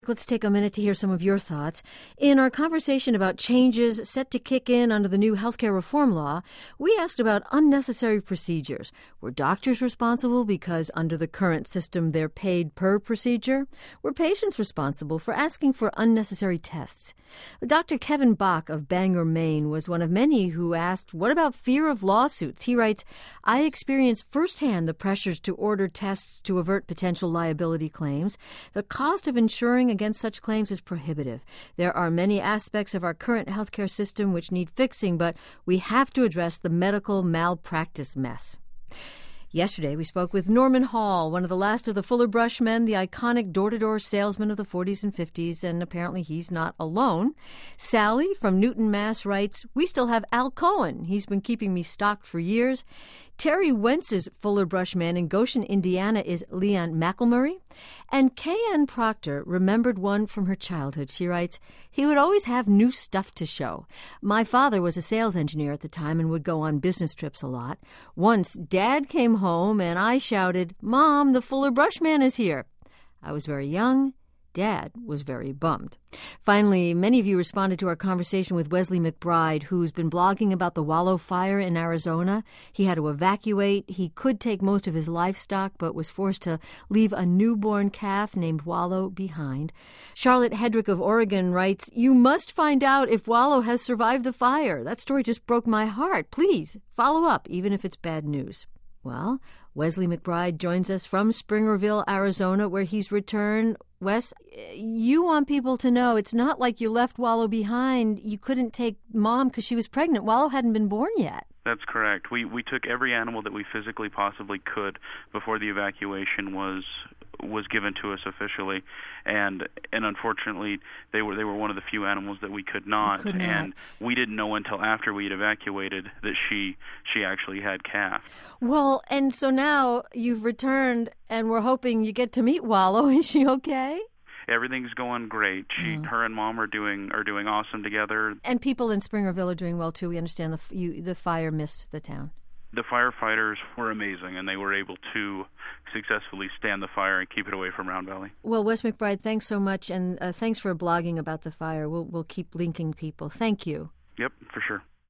Let's take a minute to hear some of your thoughts. In our conversation about changes set to kick in under the new healthcare reform law, we asked about unnecessary procedures. Were doctors responsible because under the current system they're paid per procedure? Were patients responsible for asking for unnecessary tests? Dr. Kevin Bach of Bangor, Maine was one of many who asked, what about fear of lawsuits? He writes, I experienced firsthand the pressures to order tests to avert potential liability claims. The cost of insuring against such claims is prohibitive. There are many aspects of our current healthcare system which need fixing, but we have to address the medical malpractice mess. Yesterday, we spoke with Norman Hall, one of the last of the Fuller Brush men, the iconic door-to-door salesman of the 40s and 50s, and apparently he's not alone. Sally from Newton, Mass. writes, we still have Al Cohen. He's been keeping me stocked for years. Terry Wentz's Fuller Brush man in Goshen, Indiana is Leon McElmurray. And K.N. Proctor remembered one from her childhood. She writes, he would always have new stuff to show. My father was a sales engineer at the time and would go on business trips a lot. Once, Dad came home and I shouted, Mom, the Fuller Brush man is here. I was very young. Dad was very bummed. Finally, many of you responded to our conversation with Wesley McBride, who's been blogging about the Wallow fire in Arizona. He had to evacuate. He could take most of his livestock, but was forced to leave a newborn calf named Wallow behind. Charlotte Hedrick of Oregon writes, you must find out if Wallow has survived the fire. That story just broke my heart. Please, follow up, even if it's bad news. Well, Wesley McBride joins us from Springerville, Arizona, where he's returned. Wes, you want people to know it's not like you left Wallow behind. You couldn't take Mom because she was pregnant. Wallow hadn't been born yet. That's correct. We took every animal that we physically possibly could before the evacuation was given to us officially, and unfortunately they were one of the few animals that we could not. And we didn't know until after we had evacuated that she actually had calf. Well, and so now you've returned and we're hoping you get to meet Wallow. Is she okay? Everything's going great. Her and Mom are doing awesome together. And people in Springerville are doing well too. We understand the fire missed the town. The firefighters were amazing, and they were able to successfully stand the fire and keep it away from Round Valley. Well, Wes McBride, thanks so much, and thanks for blogging about the fire. We'll keep linking people. Thank you. Yep, for sure.